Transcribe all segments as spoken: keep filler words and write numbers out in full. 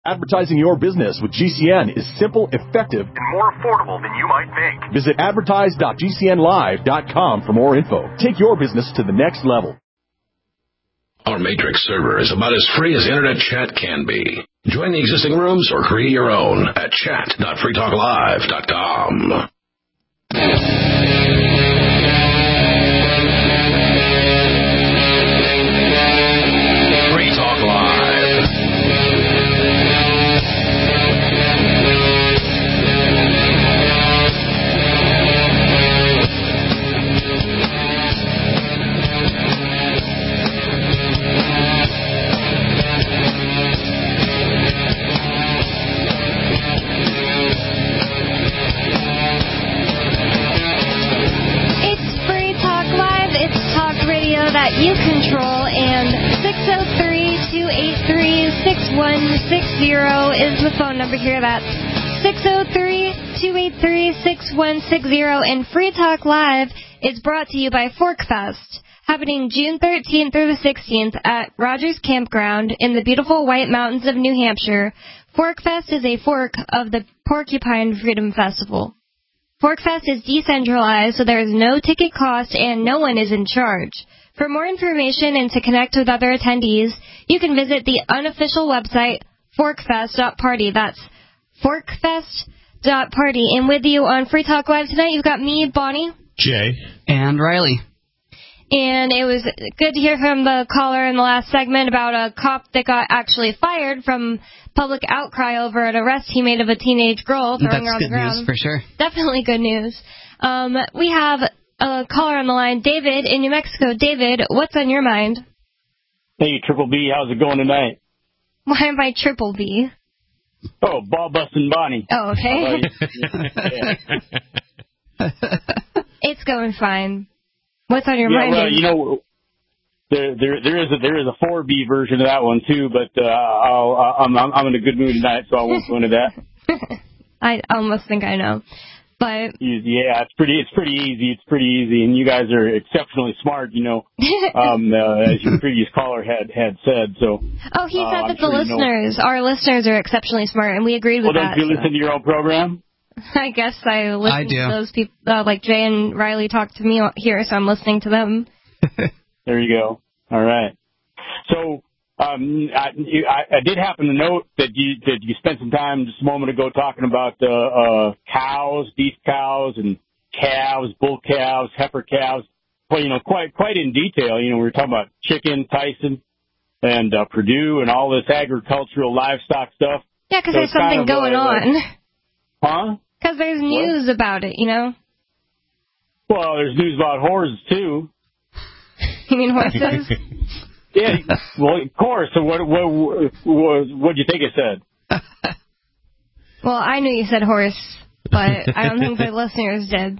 Advertising your business with G C N is simple, effective, and more affordable than you might think. Visit advertise dot g c n live dot com for more info. Take your business to the next level. Our Matrix server is about as free as internet chat can be. Join the existing rooms or create your own at chat dot free talk live dot com. Free Talk Live. That you control, and six oh three, two eight three, six one six zero is the phone number here. That's six oh three, two eight three, six one six zero, and Free Talk Live is brought to you by Forkfest, happening June thirteenth through the sixteenth at Rogers Campground in the beautiful White Mountains of New Hampshire. Forkfest is a fork of the Porcupine Freedom Festival. Forkfest is decentralized, so there is no ticket cost and no one is in charge. For more information and to connect with other attendees, you can visit the unofficial website, forkfest dot party. That's forkfest dot party. And with you on Free Talk Live tonight, you've got me, Bonnie. Jay. And Riley. And it was good to hear from the caller in the last segment about a cop that got actually fired from public outcry over an arrest he made of a teenage girl throwing That's her on the ground. That's good news, for sure. Definitely good news. Um, we have a caller on the line, David, in New Mexico. David, what's on your mind? Hey, Triple B, how's it going tonight? Why am I Triple B? Oh, Ball Bustin' Bonnie. Oh, okay. It's going fine. What's on your yeah, mind, well, David? You know, there, there, there is a there is a four B version of that one too, but uh, I'll, I'm I'm in a good mood tonight, so I won't go into that. I almost think I know. But yeah, it's pretty, it's pretty easy. It's pretty easy, and you guys are exceptionally smart. You know, um, uh, as your previous caller had had said. So. Oh, he uh, said I'm that sure the listeners, you know. our listeners, are exceptionally smart, and we agreed with well, that. Well, don't you so. listen to your own program? I guess I listen I do. to those people, uh, like Jay and Riley talk to me here, so I'm listening to them. There you go. All right. So. Um, I, I, I did happen to note that you that you spent some time just a moment ago talking about uh, uh, cows, beef cows, and calves, bull calves, heifer calves. Well, you know, quite quite in detail. You know, we were talking about chicken, Tyson, and uh, Purdue, and all this agricultural livestock stuff. Yeah, because so there's something kind of, going uh, on. Huh? Because there's news what? about it, you know. Well, there's news about horses too. You mean horses? Yeah, well, of course. So what what what what do you think it said? Well, I knew you said horse, but I don't think the listeners did.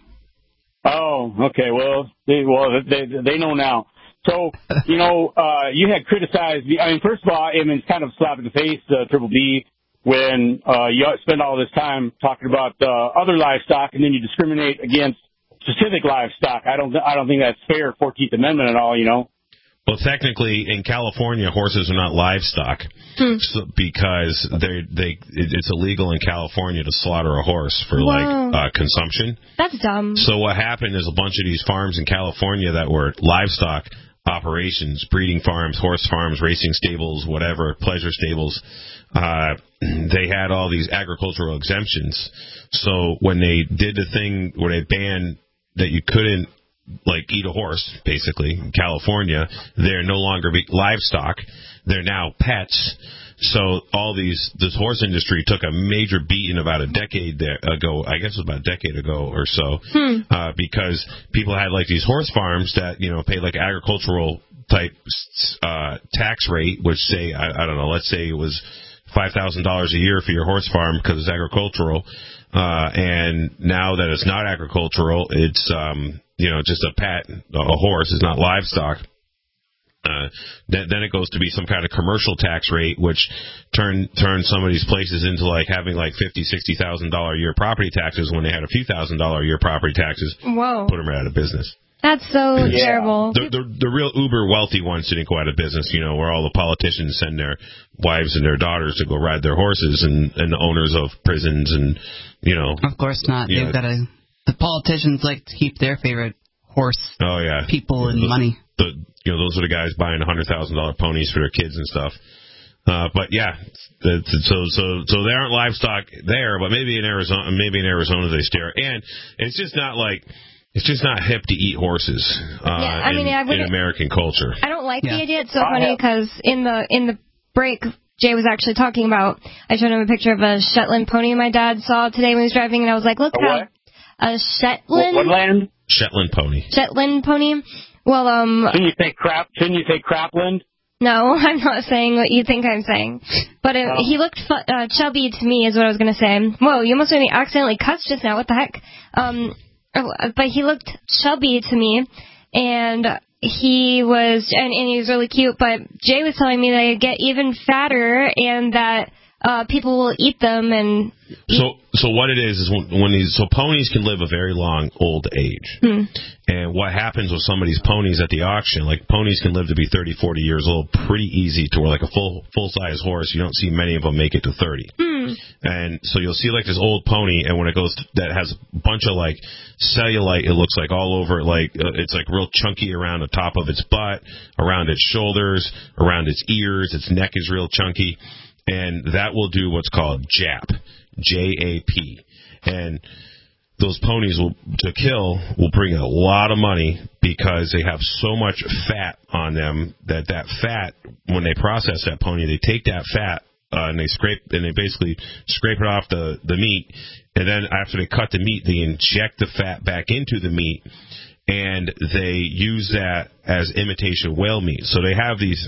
Oh, okay. Well, they well they they know now. So you know, uh, you had criticized. I mean, first of all, I mean, it's kind of a slap in the face, uh, Triple B, when uh, you spend all this time talking about uh, other livestock and then you discriminate against specific livestock. I don't I don't think that's fair. fourteenth Amendment and all, you know. Well, technically, in California, horses are not livestock hmm. so, because they they it's illegal in California to slaughter a horse for Whoa. like uh, consumption. That's dumb. So what happened is a bunch of these farms in California that were livestock operations, breeding farms, horse farms, racing stables, whatever, pleasure stables, uh, they had all these agricultural exemptions. So when they did the thing where they banned that you couldn't like eat a horse, basically, in California, they're no longer be- livestock. They're now pets. So all these, this horse industry took a major beating about a decade there ago, I guess it was about a decade ago or so, hmm. uh, because people had like these horse farms that, you know, paid like agricultural type uh, tax rate, which say, I, I don't know, let's say it was five thousand dollars a year for your horse farm because it's agricultural. Uh, and now that it's not agricultural, it's, um, you know, just a pet, a horse, is not livestock. Uh, then, then it goes to be some kind of commercial tax rate, which turn turn some of these places into like having like fifty, sixty thousand dollar a year property taxes when they had a few thousand dollar a year property taxes. Whoa! Put them right out of business. That's so Yeah. terrible. The, the the real uber wealthy ones didn't go out of business, you know, where all the politicians send their wives and their daughters to go ride their horses, and, and the owners of prisons, and, you know. Of course not. They've know, got to. The politicians like to keep their favorite horse. Oh yeah, people and the, money. The you know those are the guys buying one hundred thousand dollar ponies for their kids and stuff. Uh, but yeah, the, so so so they aren't livestock there, but maybe in Arizona, maybe in Arizona they stare. And it's just not like. It's just not hip to eat horses uh, yeah, I mean, in, I in American culture. I don't like yeah. the idea. It's so funny because in the in the break, Jay was actually talking about. I showed him a picture of a Shetland pony my dad saw today when he was driving, and I was like, "Look A how what? a Shetland What, what land? Shetland pony. Shetland pony." Well, um, Shouldn't you say crap? Shouldn't you say crapland? no, I'm not saying what you think I'm saying, but it, Oh. he looked fu- uh, chubby to me, is what I was gonna say. Whoa, you almost made me accidentally cuss just now. What the heck? Um. Oh, but he looked chubby to me, and he was, and, and he was really cute. But Jay was telling me they get even fatter, and that uh, people will eat them. And eat. So, so what it is is when, when these so ponies can live a very long old age, Hmm. and what happens with some of these ponies at the auction, like ponies can live to be thirty, forty years old, pretty easy. To where like a full full size horse, you don't see many of them make it to thirty. Hmm. And so you'll see like this old pony, and when it goes, that has a bunch of like cellulite, it looks like all over, like uh, it's like real chunky around the top of its butt, around its shoulders, around its ears, its neck is real chunky, and that will do what's called J A P, J A P, and those ponies will to kill will bring a lot of money because they have so much fat on them that that fat, when they process that pony, they take that fat. Uh, and they scrape, and they basically scrape it off the, the meat, and then after they cut the meat, they inject the fat back into the meat, and they use that as imitation whale meat. So they have these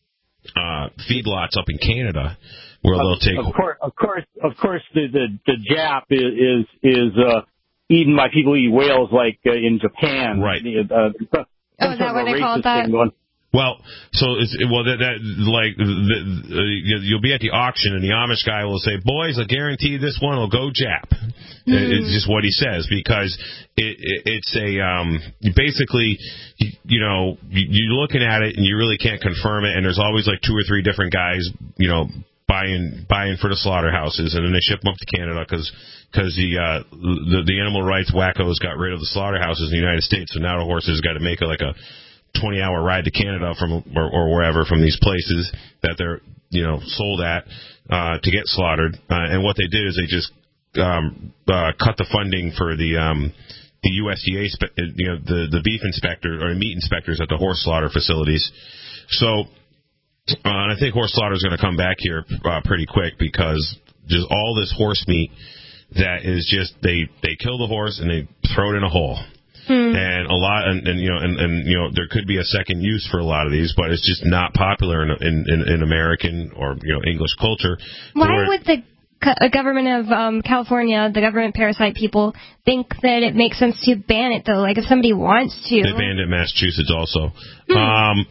uh, feedlots up in Canada where they'll take. Of course, of course, of course, the the, the J A P is is uh, eaten by people who eat whales, like uh, in Japan. Right. Uh, Oh, is that why they call it that? Well, so it's well that, that like the, uh, you'll be at the auction, and the Amish guy will say, "Boys, I guarantee this one will go J A P." Mm. It's just what he says, because it, it, it's a um, basically, you know, you're looking at it and you really can't confirm it, and there's always like two or three different guys, you know, buying buying for the slaughterhouses, and then they ship them up to Canada because because the, uh, the the animal rights wackos got rid of the slaughterhouses in the United States, so now the horses got to make a, like a twenty hour ride to Canada from or, or wherever from these places that they're, you know, sold at uh, to get slaughtered. Uh, and what they did is they just um, uh, cut the funding for the um, the U S D A, spe- you know, the the beef inspector or meat inspectors at the horse slaughter facilities. So, uh, and I think horse slaughter is going to come back here uh, pretty quick, because just all this horse meat that is just they they kill the horse and they throw it in a hole. Hmm. And a lot, and, and you know, and, and you know, there could be a second use for a lot of these, but it's just not popular in in, in, in American or, you know, English culture. Why would the co- government of um, California, the government parasite people, think that it makes sense to ban it though? Like if somebody wants to, they banned it in Massachusetts also, hmm. um,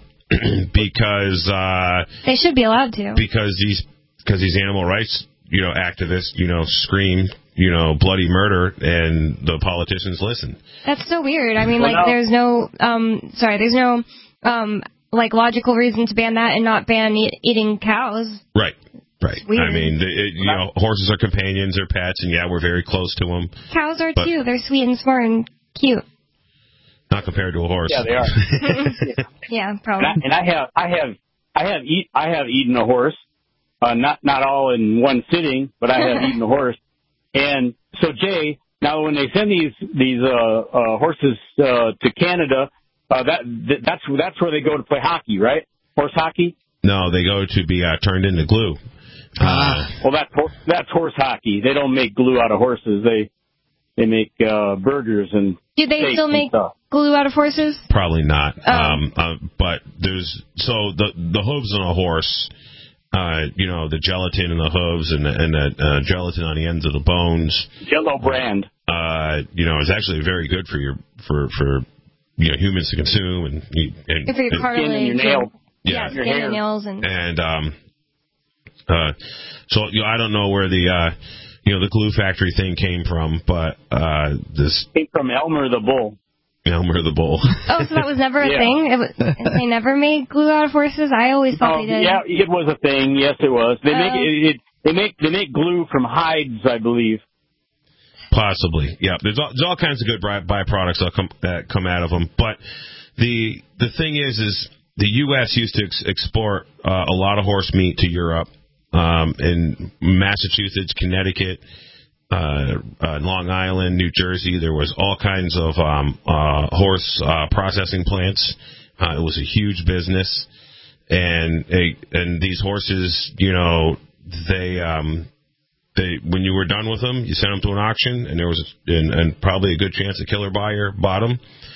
because uh, they should be allowed to. Because these because these animal rights, you know, activists, you know, scream, you know, bloody murder, and the politicians listen. That's so weird. I mean, well, like, no. there's no, um, sorry, there's no, um, like, logical reason to ban that and not ban e- eating cows. Right, right. It's weird. I mean, it, it, you know, horses are companions, they're pets, and yeah, we're very close to them. Cows are but too. They're sweet and smart and cute. Not compared to a horse. Yeah, they are. Yeah, probably. And I, and I have, I have, I have eat, I have eaten a horse. Uh, not not all in one sitting, but I have eaten a horse. And so, Jay, now when they send these these uh, uh, horses uh, to Canada, uh, that that's that's where they go to play hockey, right? Horse hockey. No, they go to be uh, turned into glue. Uh, well, that's that's horse hockey. They don't make glue out of horses. They they make uh, burgers and. Do they steaks still and make stuff. glue out of horses? Probably not. Oh. Um, uh, but there's so the the hooves on a horse. Uh, you know, the gelatin in the hooves and the, and the uh, gelatin on the ends of the bones. Jello brand. Uh, you know, is actually very good for your for for you know humans to consume and and, Good for your and cartilage. Skin and your nails. Yeah, Yeah. skin Your hair. and nails and. and um, uh, so you know, I don't know where the uh, you know the glue factory thing came from, but uh, this Came from Elmer the bull. Elmer the Bull. Oh, so that was never a Yeah. thing? It was, they never made glue out of horses? I always thought Oh, they did. yeah, it was a thing. Yes, it was. They make Oh. it, it. They make they make glue from hides, I believe. Possibly, yeah. There's all, there's all kinds of good by- byproducts that come that come out of them. But the the thing is, is the U S used to ex- export uh, a lot of horse meat to Europe, um, in Massachusetts, Connecticut, uh, uh, Long Island, New Jersey. There was all kinds of um, uh, horse uh, processing plants. Uh, it was a huge business, and and these horses, you know, they. Um, They, when you were done with them, you sent them to an auction, and there was, a, and, and probably a good chance a killer buyer bought them,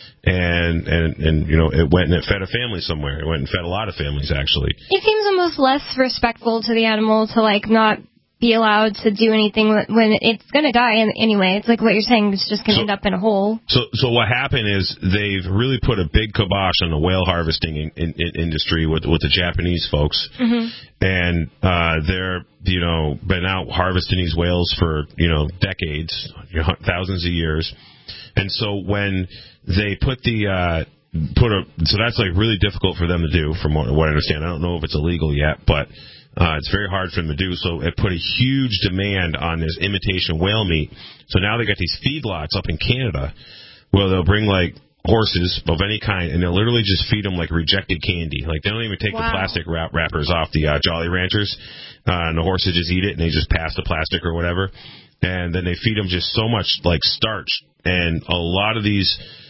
and and and you know, it went and it fed a family somewhere. It went and fed a lot of families, actually. It seems almost less respectful to the animal to, like, not be allowed to do anything when it's going to die anyway. It's like what you're saying, it's just going to So- end up in a hole. So, so what happened is they've really put a big kibosh on the whale harvesting in, in, in industry with with the Japanese folks, Mm-hmm. and uh, they're you know been out harvesting these whales for you know decades, you know, thousands of years, and so when they put the uh, put a so that's like really difficult for them to do, from what, what I understand. I don't know if it's illegal yet, but. Uh, it's very hard for them to do, so it put a huge demand on this imitation whale meat. So now they got these feedlots up in Canada where they'll bring, like, horses of any kind, and they'll literally just feed them, like, rejected candy. Like, they don't even take Wow. the plastic wrap wrappers off the uh, Jolly Ranchers, uh, and the horses just eat it, and they just pass the plastic or whatever. And then they feed them just so much, like, starch. And a lot of these...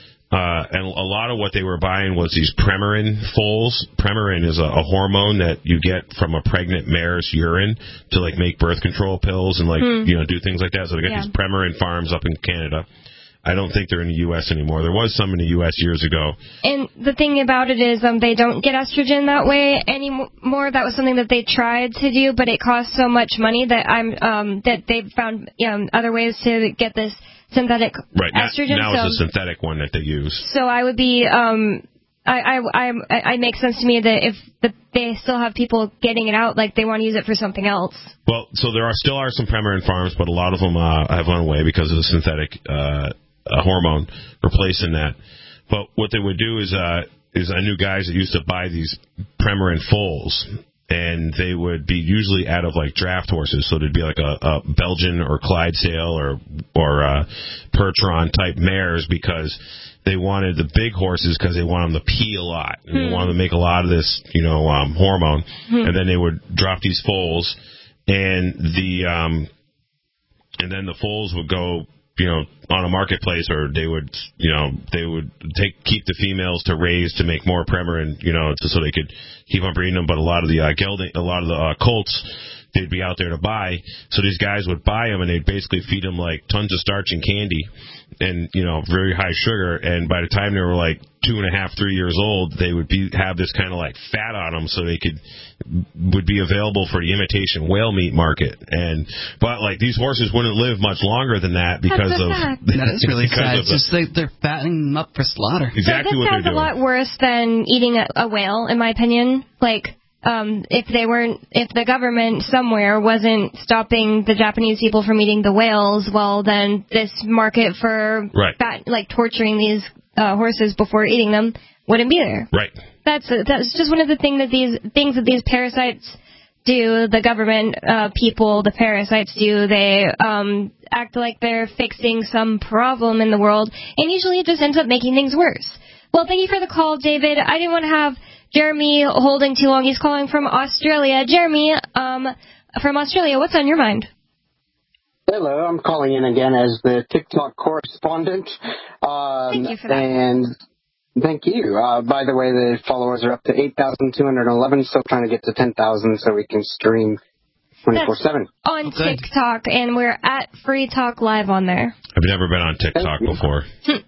Uh, and a lot of what they were buying was these Premarin foals. Premarin is a, a hormone that you get from a pregnant mare's urine to, like, make birth control pills and, like, Hmm. you know, do things like that. So they got Yeah. these Premarin farms up in Canada. I don't think they're in the U S anymore. There was some in the U S years ago. And the thing about it is um, they don't get estrogen that way anymore. That was something that they tried to do, but it cost so much money that I'm um, that they've found um, other ways to get this synthetic Right. Now, estrogen. now so, it's a synthetic one that they use. so I would be um, I I I I it makes sense to me that if the, they still have people getting it out, like they want to use it for something else. Well, so there are still are some Premarin farms, but a lot of them uh, have gone away because of the synthetic uh, uh, hormone replacing that. But what they would do is, uh, is I knew guys that used to buy these Premarin foals, and they would be usually out of, like, draft horses. So there'd be like a, a Belgian or Clydesdale or or uh, Percheron type mares, because they wanted the big horses because they wanted them to pee a lot, and Hmm. they wanted to make a lot of this, you know, um, hormone. Hmm. And then they would drop these foals, and the um, and then the foals would go, you know, on a marketplace, or they would, you know, they would take keep the females to raise to make more Premarin, you know, so they could keep on breeding them. But a lot of the uh, gelding, a lot of the uh, colts, they'd be out there to buy. So these guys would buy them, and they'd basically feed them like tons of starch and candy, and, you know, very high sugar. And by the time they were like two and a half, three years old, they would be have this kind of like fat on them, so they could would be available for the imitation whale meat market. And but like these horses wouldn't live much longer than that because That's so of sad. That is really because sad. of It's just like they're fattening them up for slaughter. exactly so this what they're sounds a doing. lot worse than eating a, a whale, in my opinion. Like, um, if they weren't, if the government somewhere wasn't stopping the Japanese people from eating the whales, well, then this market for Right. fat, like torturing these uh, horses before eating them wouldn't be there. Right. That's that's just one of the thing that these things that these parasites do. The government uh, people, the parasites do. They um, act like they're fixing some problem in the world, and usually it just ends up making things worse. Well, thank you for the call, David. I didn't want to have Jeremy holding too long. He's calling from Australia. Jeremy, um, from Australia, what's on your mind? Hello, I'm calling in again as the TikTok correspondent. Um, Thank you for that. And thank you. Uh, by the way, the followers are up to eight thousand two hundred eleven, still trying to get to ten thousand so we can stream twenty-four seven. On Okay. TikTok, and we're at Free Talk Live on there. I've never been on TikTok before.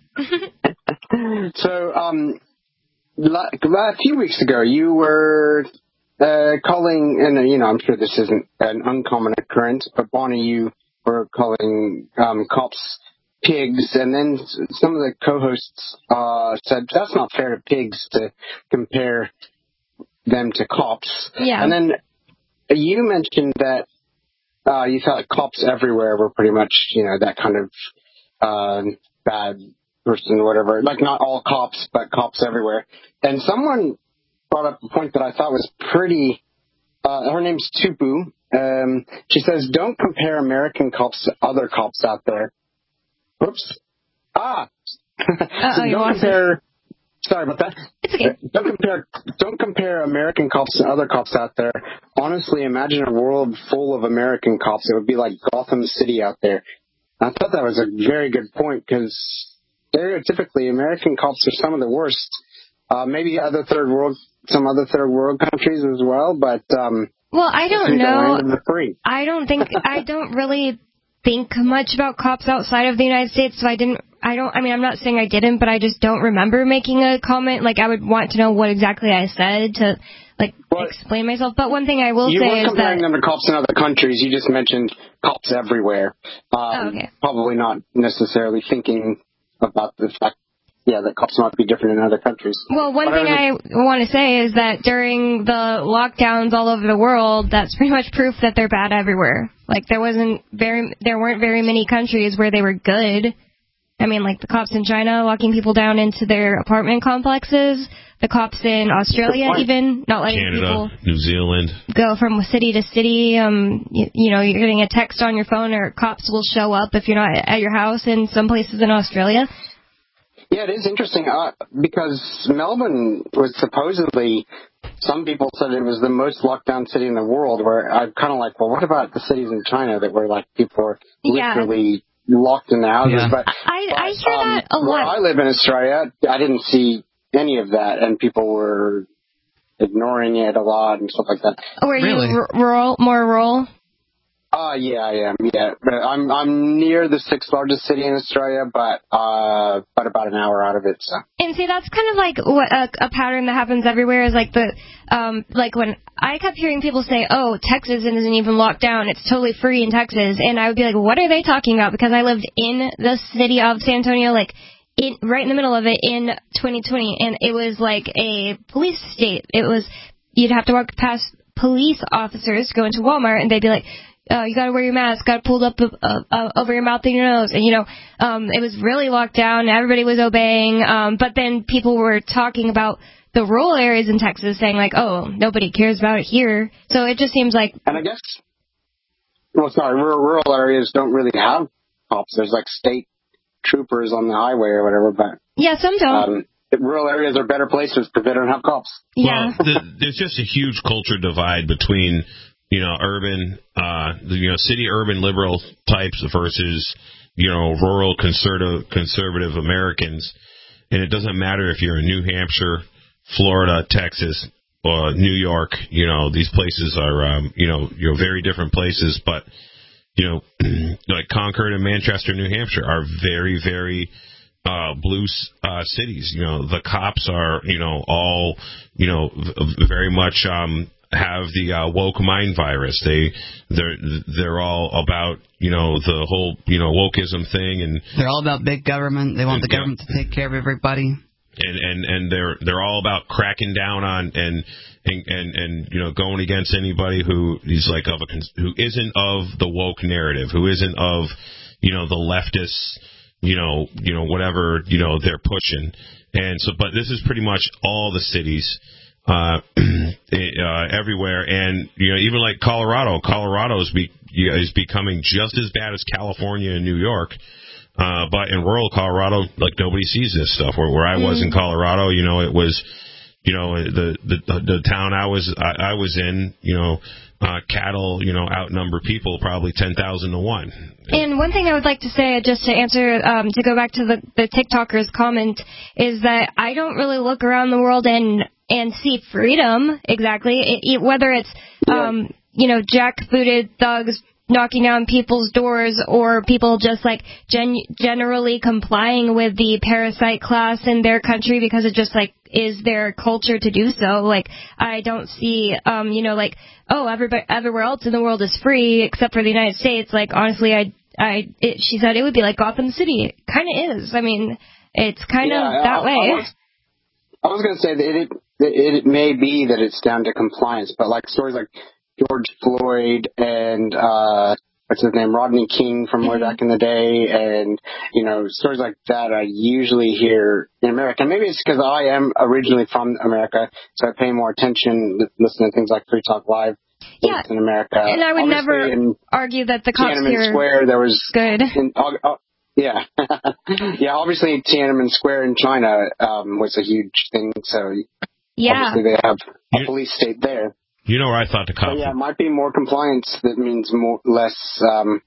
So, um, la- a few weeks ago, you were uh, calling, and uh, you know, I'm sure this isn't an uncommon occurrence, but Bonnie, you were calling um, cops pigs, and then s- some of the co-hosts uh, said that's not fair to pigs to compare them to cops. Yeah. And then you mentioned that uh, you thought cops everywhere were pretty much, you know, that kind of uh, bad person or whatever. Like not all cops, but cops everywhere. And someone brought up a point that I thought was pretty. Uh, her name's Tupu. Um, she says, "Don't compare American cops to other cops out there." Oops. Ah. so don't compare. Sorry about that. It's okay. Don't compare. Don't compare American cops to other cops out there. Honestly, imagine a world full of American cops. It would be like Gotham City out there. I thought that was a very good point because stereotypically, American cops are some of the worst. Uh, maybe other third world, some other third world countries as well, but um, well, I don't know. The free. I don't think I don't really think much about cops outside of the United States, so I didn't. I don't. I mean, I'm not saying I didn't, but I just don't remember making a comment. Like, I would want to know what exactly I said to, like, well, explain myself. But one thing I will you say weren't is comparing that them to cops in other countries. You just mentioned cops everywhere. Um, oh, okay. Probably not necessarily thinking about the fact, yeah, that cops might be different in other countries. Well, one but thing I, I want to say is that during the lockdowns all over the world, that's pretty much proof that they're bad everywhere. Like, there wasn't very, there weren't very many countries where they were good. I mean, like the cops in China locking people down into their apartment complexes, the cops in Australia even not letting Canada, people New Zealand go from city to city. Um, you, you know, you're getting a text on your phone, or cops will show up if you're not at your house in some places in Australia. Yeah, it is interesting uh, because Melbourne was supposedly, some people said it was the most locked down city in the world, where I'm kind of like, well, what about the cities in China that were like people were literally yeah. locked in their houses? Yeah. But, I, but I hear um, that a lot. Where I live in Australia, I didn't see any of that, and people were ignoring it a lot and stuff like that. Were Really? you r- rural, more rural? Uh, yeah, I am, yeah. But I'm I'm near the sixth largest city in Australia, but uh, but about an hour out of it, so. And see, that's kind of like what a, a pattern that happens everywhere is like the, um, like when I kept hearing people say, oh, Texas isn't even locked down, it's totally free in Texas, and I would be like, what are they talking about? Because I lived in the city of San Antonio, like, in, right in the middle of it in twenty twenty, and it was like a police state. It was, you'd have to walk past police officers, go into Walmart, and they'd be like, Uh, you gotta wear your mask, gotta pull up uh, uh, over your mouth and your nose, and you know, um, it was really locked down. Everybody was obeying, um, but then people were talking about the rural areas in Texas, saying like, "Oh, nobody cares about it here." So it just seems like. And I guess, well, sorry, rural, rural areas don't really have cops. There's like state troopers on the highway or whatever, but Yeah, some don't. Um, rural areas are better places because they don't have cops. Yeah. Well, the, there's just a huge culture divide between, you know, urban, uh, the, you know, city urban liberal types versus, you know, rural conservative conservative Americans. And it doesn't matter if you're in New Hampshire, Florida, Texas, uh, New York. You know, these places are, um, you know, you know, very different places. But, you know, like Concord and Manchester, New Hampshire are very, very uh, blue uh, cities. You know, the cops are, you know, all, you know, v- very much um, have the uh, woke mind virus. They, they're they're all about, you know, the whole, you know, wokeism thing, and they're all about big government. They want the government to take care of everybody. And, and and they're they're all about cracking down on and and and, and you know, going against anybody who is like of a who isn't of the woke narrative, who isn't of, you know, the leftists, you know, you know whatever, you know, they're pushing. And so, but this is pretty much all the cities, uh, uh, everywhere, and you know, even like Colorado. Colorado is be is becoming just as bad as California and New York. Uh, but in rural Colorado, like, nobody sees this stuff. Where, where I was in Colorado, you know, it was, you know, the the, the town I was I, I was in, you know, uh, cattle, you know, outnumber people probably ten thousand to one. And one thing I would like to say, just to answer, um, to go back to the, the TikToker's comment, is that I don't really look around the world and and see freedom exactly, it, it, whether it's, um, you know, jackbooted thugs knocking down people's doors, or people just like gen- generally complying with the parasite class in their country because it just like is their culture to do so. Like, I don't see, um, you know, like, oh, everybody, everywhere else in the world is free except for the United States. Like, honestly, I, I, it, she said it would be like Gotham City. It kind of is. I mean, it's kind yeah, of that I, way. I was, I was going to say that it, it, it may be that it's down to compliance, but like stories like George Floyd and uh, what's his name, Rodney King from way back in the day, and, you know, stories like that I usually hear in America. Maybe it's because I am originally from America, so I pay more attention, listening to things like Free Talk Live. Yeah, in America. And I would Obviously, never in argue that the cops Tiananmen here Square, there was good. In, uh, uh, yeah, yeah. Obviously, Tiananmen Square in China um, was a huge thing. So yeah, obviously they have a police state there. You know where I thought the cops? So, yeah, it might be more compliance. That means more less. Um,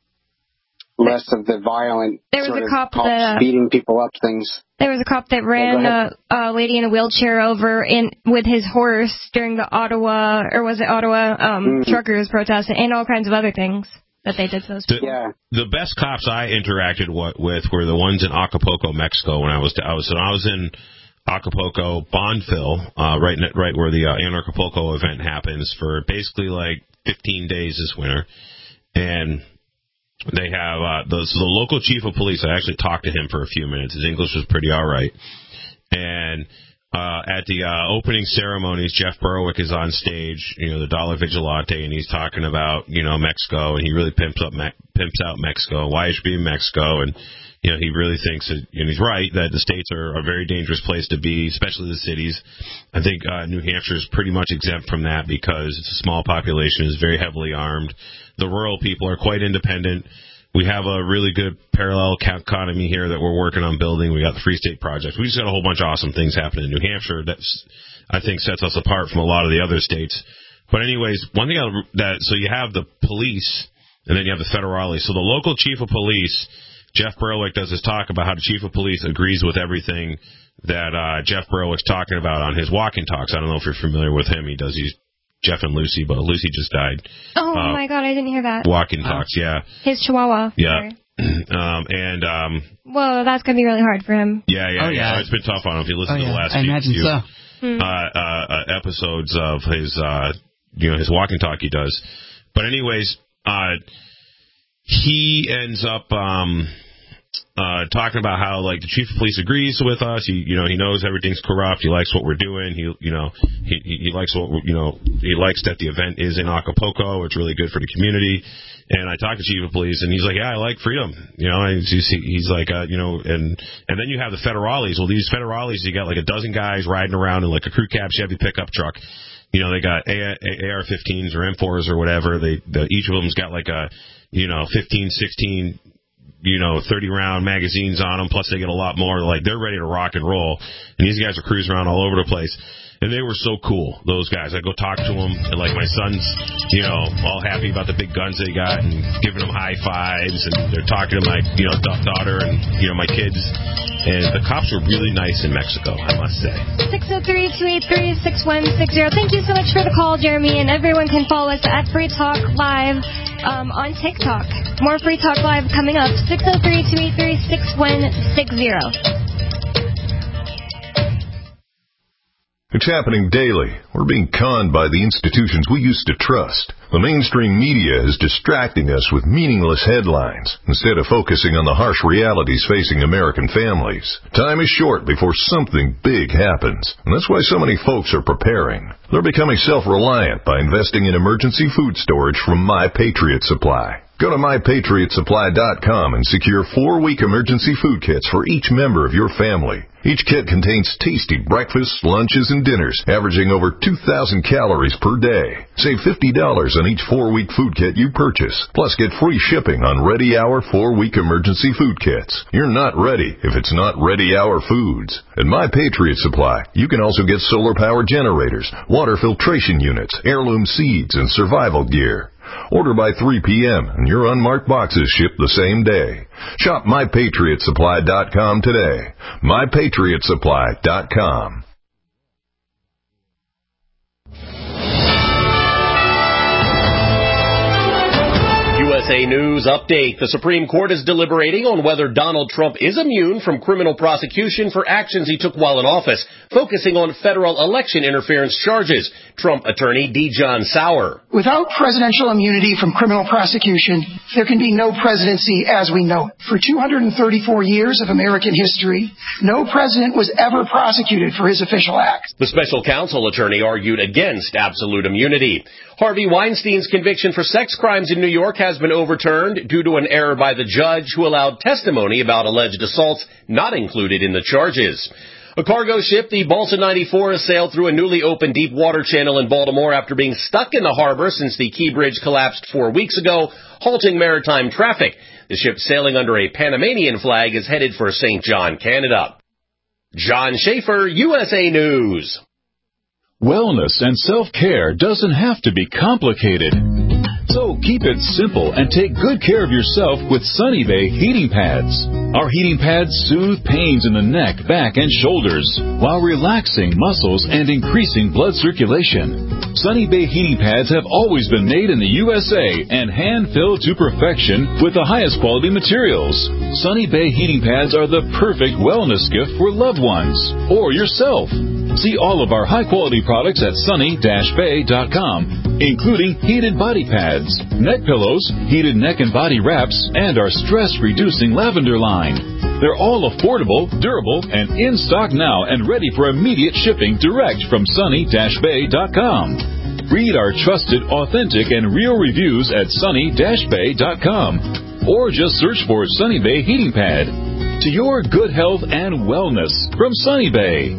less of the violent there was sort a of cop cops that, uh, beating people up things. There was a cop that ran yeah, a, a lady in a wheelchair over in with his horse during the Ottawa, or was it Ottawa, um, mm. truckers protest, and all kinds of other things that they did to those people. The, yeah. the best cops I interacted with were the ones in Acapulco, Mexico. When I was I was I was in Acapulco, Bonneville, uh, right right where the uh, Anarchapulco event happens for basically like fifteen days this winter, and they have uh, the, so the local chief of police. I actually talked to him for a few minutes. His English was pretty all right. And uh, at the uh, opening ceremonies, Jeff Berwick is on stage, you know, the Dollar Vigilante, and he's talking about, you know, Mexico, and he really pimps up Me- pimps out Mexico, why it should be in Mexico, and you know, he really thinks that, and he's right, that the states are a very dangerous place to be, especially the cities. I think uh, New Hampshire is pretty much exempt from that because it's a small population, it's very heavily armed. The rural people are quite independent. We have a really good parallel economy here that we're working on building. We got the Free State Project. We just got a whole bunch of awesome things happening in New Hampshire that I think sets us apart from a lot of the other states. But anyways, one thing I, that so you have the police and then you have the federale. So the local chief of police, Jeff Berwick, does his talk about how the chief of police agrees with everything that uh, Jeff Berwick's talking about on his walking talks. I don't know if you're familiar with him. He does these Jeff and Lucy, but Lucy just died. Oh, uh, my God, I didn't hear that. Walking talks, yeah. His chihuahua. Yeah. um, and, um... Whoa, that's going to be really hard for him. Yeah, yeah, oh, yeah. yeah. It's been tough on him if you listen oh, to the yeah. last I few, imagine few so. Hmm. uh, uh, episodes of his, uh, you know, his walking talk he does. But anyways, uh, he ends up, um... Uh, talking about how, like, the chief of police agrees with us. He, you know, he knows everything's corrupt. He likes what we're doing. He, you know, he, he likes what, we're, you know, he likes that the event is in Acapulco. It's really good for the community. And I talked to chief of police, and he's like, yeah, I like freedom. You know, and he's, he's like, uh, you know, and, and then you have the federales. Well, these federales, you got like a dozen guys riding around in like a crew cab Chevy pickup truck. You know, they got A R fifteens or M fours or whatever. They, the, each of them's got like a, you know, fifteen, sixteen, you know, thirty round magazines on them, plus they get a lot more. Like, they're ready to rock and roll. And these guys are cruising around all over the place. And they were so cool, those guys. I go talk to them, and, like, my son's, you know, all happy about the big guns they got and giving them high fives. And they're talking to my, you know, daughter and, you know, my kids. And the cops are really nice in Mexico, I must say. six oh three, two eight three, six one six zero. Thank you so much for the call, Jeremy. And everyone can follow us at Free Talk Live um, on TikTok. More Free Talk Live coming up. six oh three, two eight three, six one six zero. It's happening daily. We're being conned by the institutions we used to trust. The mainstream media is distracting us with meaningless headlines instead of focusing on the harsh realities facing American families. Time is short before something big happens, and that's why so many folks are preparing. They're becoming self-reliant by investing in emergency food storage from My Patriot Supply. Go to my patriot supply dot com and secure four-week emergency food kits for each member of your family. Each kit contains tasty breakfasts, lunches, and dinners, averaging over two thousand calories per day. Save fifty dollars on each four-week food kit you purchase. Plus, get free shipping on Ready Hour four-week emergency food kits. You're not ready if it's not Ready Hour foods. At My Patriot Supply, you can also get solar power generators, water filtration units, heirloom seeds, and survival gear. Order by three p.m. and your unmarked boxes ship the same day. Shop my patriot supply dot com today. my patriot supply dot com. U S A News Update. The Supreme Court is deliberating on whether Donald Trump is immune from criminal prosecution for actions he took while in office, focusing on federal election interference charges. Trump attorney Dijon Sauer. Without presidential immunity from criminal prosecution, there can be no presidency as we know it. For two hundred thirty-four years of American history, no president was ever prosecuted for his official acts. The special counsel attorney argued against absolute immunity. Harvey Weinstein's conviction for sex crimes in New York has been overturned due to an error by the judge who allowed testimony about alleged assaults not included in the charges. A cargo ship, the Balsa ninety-four, has sailed through a newly opened deep water channel in Baltimore after being stuck in the harbor since the Key Bridge collapsed four weeks ago, halting maritime traffic. The ship, sailing under a Panamanian flag, is headed for Saint John, Canada. John Schaefer, U S A News. Wellness and self-care doesn't have to be complicated. So keep it simple and take good care of yourself with Sunny Bay heating pads. Our heating pads soothe pains in the neck, back, and shoulders while relaxing muscles and increasing blood circulation. Sunny Bay heating pads have always been made in the U S A and hand-filled to perfection with the highest quality materials. Sunny Bay heating pads are the perfect wellness gift for loved ones or yourself. See all of our high-quality products at sunny dash bay dot com, including heated body pads, neck pillows, heated neck and body wraps, and our stress-reducing lavender line. They're all affordable, durable, and in stock now and ready for immediate shipping direct from sunny dash bay dot com. Read our trusted, authentic, and real reviews at sunny dash bay dot com or just search for Sunny Bay Heating Pad. To your good health and wellness from Sunny Bay.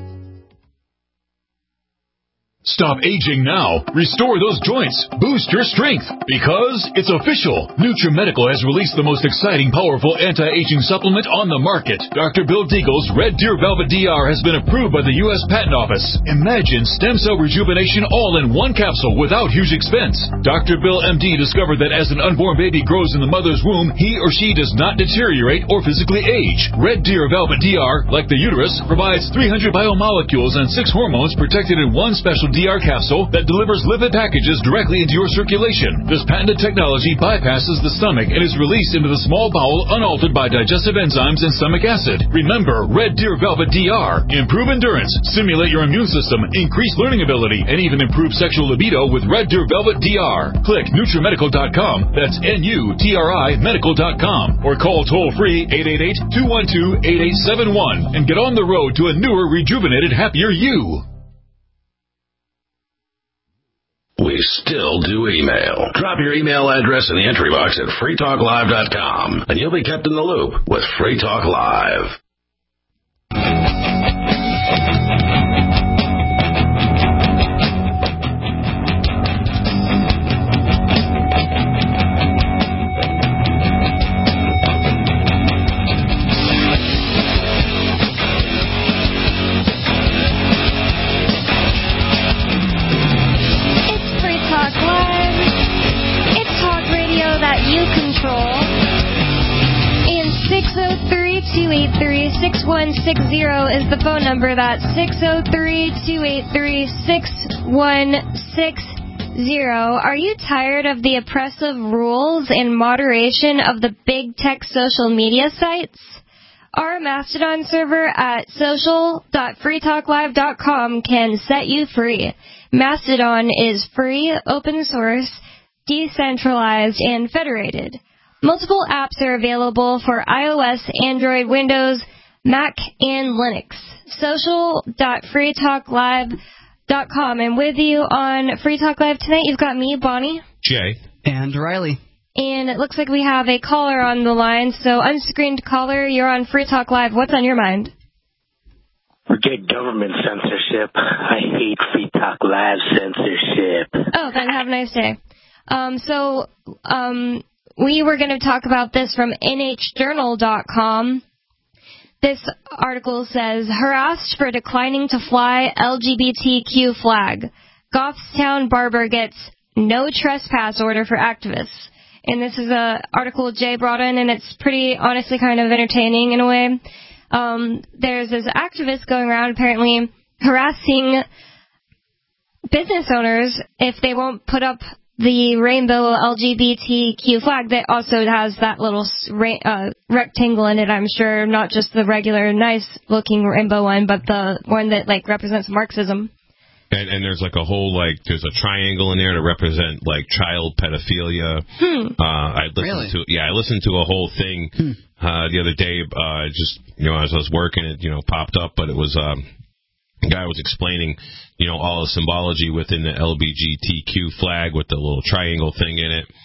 Stop aging now. Restore those joints. Boost your strength. Because it's official. NutriMedical has released the most exciting, powerful anti-aging supplement on the market. Doctor Bill Deagle's Red Deer Velvet D R has been approved by the U S Patent Office. Imagine stem cell rejuvenation all in one capsule without huge expense. Doctor Bill M D discovered that as an unborn baby grows in the mother's womb, he or she does not deteriorate or physically age. Red Deer Velvet D R, like the uterus, provides three hundred biomolecules and six hormones protected in one special D R capsule that delivers lipid packages directly into your circulation. This patented technology bypasses the stomach and is released into the small bowel unaltered by digestive enzymes and stomach acid. Remember, Red Deer Velvet D R. Improve endurance, stimulate your immune system, increase learning ability, and even improve sexual libido with Red Deer Velvet D R. Click NutriMedical dot com. That's N U T R I medical dot com. Or call toll-free eight eight eight, two one two, eight eight seven one and get on the road to a newer, rejuvenated, happier you. We still do email. Drop your email address in the entry box at free talk live dot com, and you'll be kept in the loop with Free Talk Live. two eight three, six one six zero is the phone number. That's six oh three, two eight three, six one six zero. Are you tired of the oppressive rules and moderation of the big tech social media sites? Our Mastodon server at social dot free talk live dot com can set you free. Mastodon is free, open source, decentralized, and federated. Multiple apps are available for iOS, Android, Windows, Mac, and Linux. social dot free talk live dot com. And with you on Free Talk Live tonight, you've got me, Bonnie. Jay. And Riley. And it looks like we have a caller on the line. So, unscreened caller, you're on Free Talk Live. What's on your mind? Forget government censorship. I hate Free Talk Live censorship. Oh, then have a nice day. Um, so, um... we were going to talk about this from N H journal dot com. This article says, harassed for declining to fly L G B T Q flag. Goffstown barber gets no trespass order for activists. And this is an article Jay brought in, and it's pretty, honestly, kind of entertaining in a way. Um, there's this activist going around apparently harassing business owners if they won't put up the rainbow L G B T Q flag that also has that little uh, rectangle in it, I'm sure, not just the regular nice-looking rainbow one, but the one that, like, represents Marxism. And, and there's, like, a whole, like, there's a triangle in there to represent, like, child pedophilia. Hmm. Uh, I listened really? to, yeah, I listened to a whole thing hmm. uh, the other day, uh, just, you know, as I was working, it, you know, popped up, but it was, um, the guy was explaining, you know, all the symbology within the L G B T Q flag with the little triangle thing in it.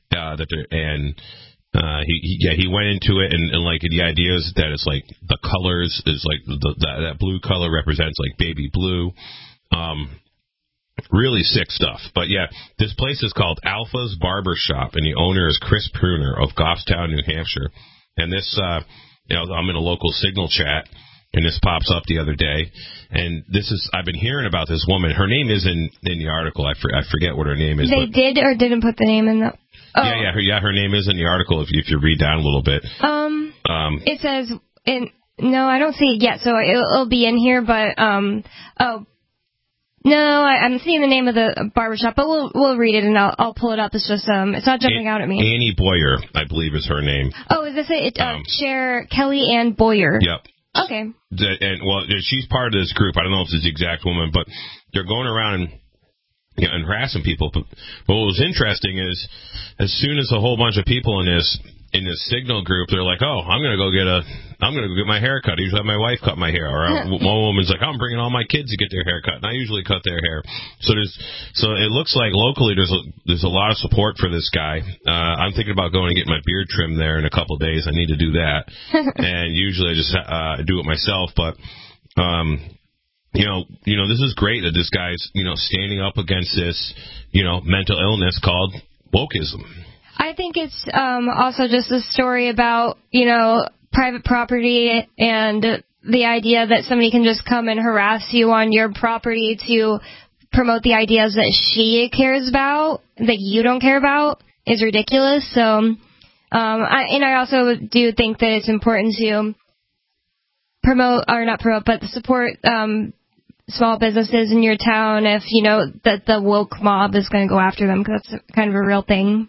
uh, that they're, and uh, he, he yeah he went into it and, and like the idea is that it's like the colors is like the, that, that blue color represents like baby blue. Um, really sick stuff. But yeah, this place is called Alpha's Barber Shop, and the owner is Chris Pruner of Goffstown, New Hampshire. And this, uh, you know, I'm in a local Signal chat, and this pops up the other day. And this is, I've been hearing about this woman. Her name is in, in the article. I, for, I forget what her name is. They but, did or didn't put the name in the... Oh. Yeah, yeah, her, yeah, her name is in the article if you, if you read down a little bit. Um, um it says, in, no, I don't see it yet, so it'll, it'll be in here, but, um, oh, no, I, I'm seeing the name of the barbershop, but we'll we'll read it and I'll I'll pull it up. It's just um, it's not jumping An- out at me. Annie Boyer, I believe, is her name. Oh, is this it? Uh, Um, Chair Kelly Ann Boyer. Yep. Okay. The, and well, she's part of this group. I don't know if it's the exact woman, but they're going around and, you know, and harassing people. But, but what was interesting is, as soon as a whole bunch of people in this in this Signal group, they're like, "Oh, I'm gonna go get a, I'm gonna go get my hair cut. I usually have my wife cut my hair." Or one woman's like, "I'm bringing all my kids to get their hair cut, and I usually cut their hair." So there's, so it looks like locally there's a, there's a lot of support for this guy. Uh, I'm thinking about going and get my beard trimmed there in a couple of days. I need to do that, and usually I just uh, do it myself, but. Um, You know, you know, this is great that this guy's, you know, standing up against this, you know, mental illness called wokeism. I think it's um, also just a story about, you know, private property and the idea that somebody can just come and harass you on your property to promote the ideas that she cares about, that you don't care about, is ridiculous. So, um, I, and I also do think that it's important to promote, or not promote, but support um, small businesses in your town if you know that the woke mob is going to go after them, because that's kind of a real thing.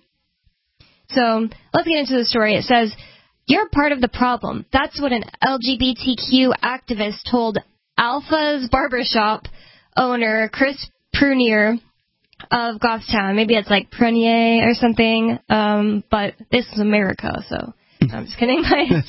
So let's get into the story. It says, "You're part of the problem." That's what an L G B T Q activist told Alpha's Barbershop owner Chris Prunier of Goffstown. Maybe it's like Prunier or something, um, but this is America, so I'm just kidding.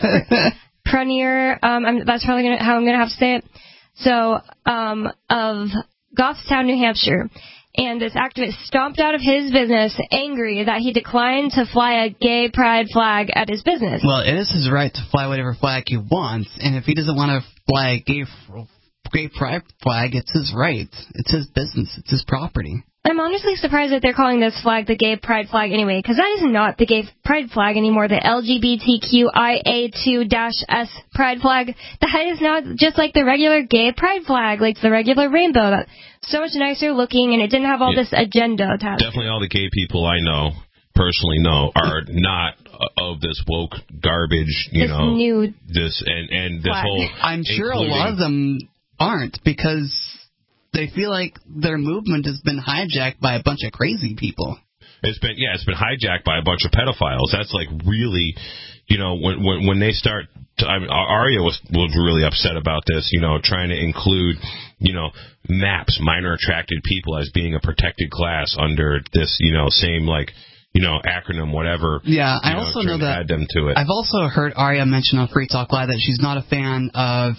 Prunier, um, I'm, that's probably gonna, how I'm going to have to say it. So, um, of Goffstown, New Hampshire. And this activist stomped out of his business angry that he declined to fly a gay pride flag at his business. Well, it is his right to fly whatever flag he wants, and if he doesn't want to fly a gay, gay pride flag, it's his right. It's his business. It's his property. I'm honestly surprised that they're calling this flag the gay pride flag anyway, because that is not the gay pride flag anymore, the L G B T Q I A two S pride flag. That is now just like the regular gay pride flag, like the regular rainbow. That's so much nicer looking, and it didn't have all yeah. this agenda attached. Definitely all the gay people I know, personally know, are not of this woke garbage, you this know. New this and, and this flag. whole... I'm sure a lot of them aren't, because they feel like their movement has been hijacked by a bunch of crazy people. It's been, yeah, it's been hijacked by a bunch of pedophiles. That's like really, you know, when when, when they start, to, I mean, Aria was was really upset about this, you know, trying to include, you know, MAPS, minor attracted people, as being a protected class under this, you know, same like, you know, acronym, whatever. Yeah, I know, also know to that. Add them to it. I've also heard Aria mention on Free Talk Live that she's not a fan of